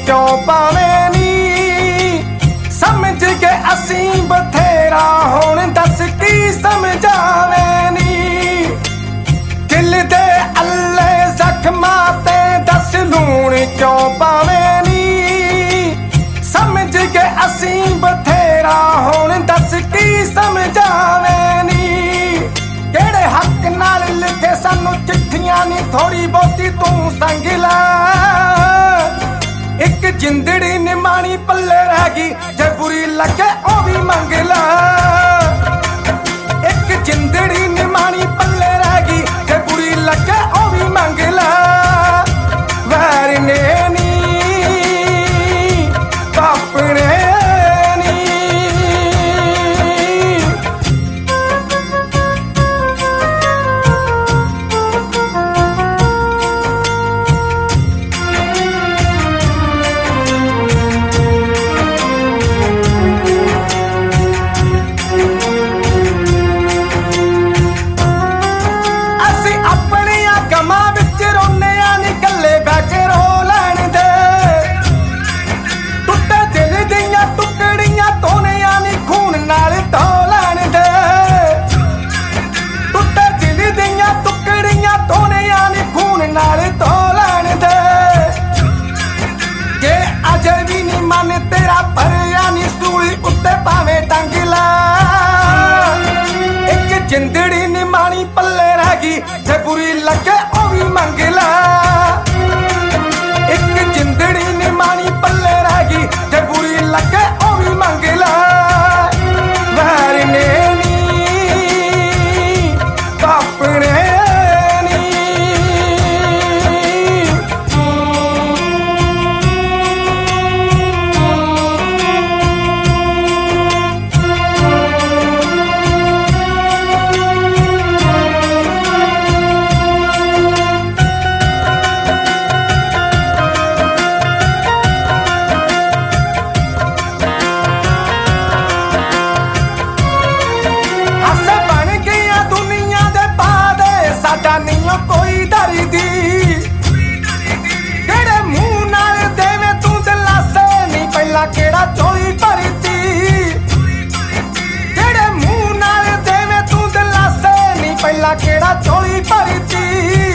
क्यों पावे नी समझ के असी बथेरा हुण दस की समझावे नी दिल दे अल्ले जख्मा ते दस लूण क्यों पावे नी समझ के असी बथेरा हुण दस की समझावे नी केड़े हक नाल लिखे सानू चिट्ठियां नी थोड़ी बहुती तू संग ला एक जिंदड़ी निमाणी पल्ले रह गई जे बुरी लगे ओ भी मंग ला एक जिंदड़ी निमाणी पल्ले रह गई जे बुरी लगे ओ भी मंग ला वैर ने नी पापने तेरा भरिया नी सूली उत्ते भावे टंग ला एक जिंदड़ी निमाणी पल्ले रह गई जे बुरी लगे ओ भी मंग ला एक जिंदड़ी निमाणी पल्ले रह गई जे बुरी लगे ओ भी मंग ला वैर ने नी पापने कोई दरदी केड़े मुंह नाल देवे तू दिलासे नहीं पहला केड़ा चोली भरती केड़े मुंह नाल देवे तू दिलासे नहीं पहला केड़ा चोली भरती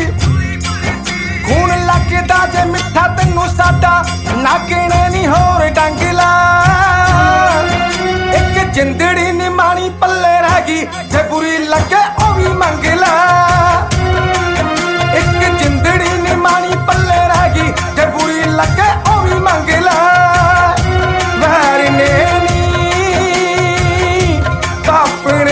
खून लगदा जे मिठा तैनू साडा नागणे नहीं होर डंगला एक जिंदड़ी निमाणी पल्ले रह गई जे बुरी लगे ओ भी मंगला एक जिंदड़ी निमाणी पल्ले रह गई जे बुरी लगे ओ भी मंग ला वैर ने नी पापने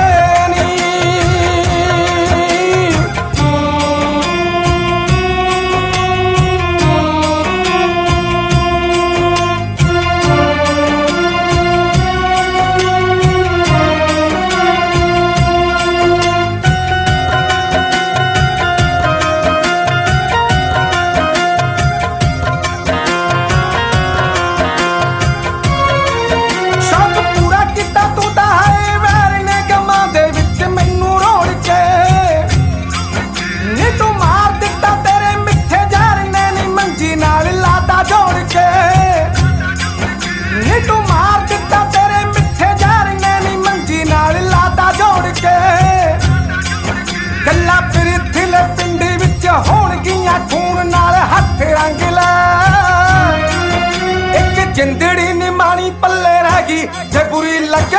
खून नाल हथ रंग ला एक जिंदड़ी निमाणी पल्ले रह गई जे बुरी लगे